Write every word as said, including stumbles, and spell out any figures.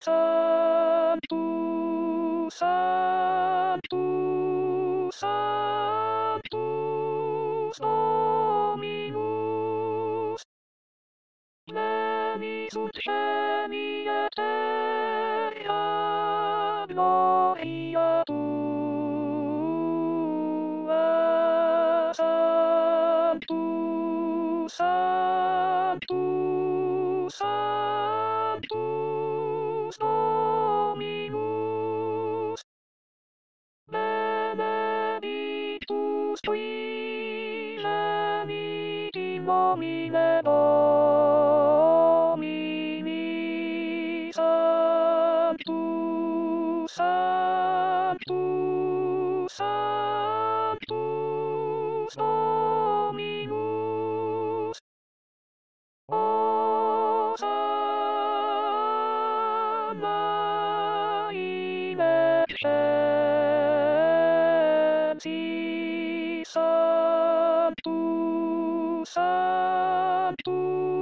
Sanctus, Sanctus, Sanctus Dominus, Pleni sunt celi et terra gloria tua. Sanctus, Sanctus, Sanctus Dominus, benedictus qui venit in nomine Domini. Sanctus, Sanctus, Sanctus Dominus, Hosanna in excelsis Sanctus, Sanctus.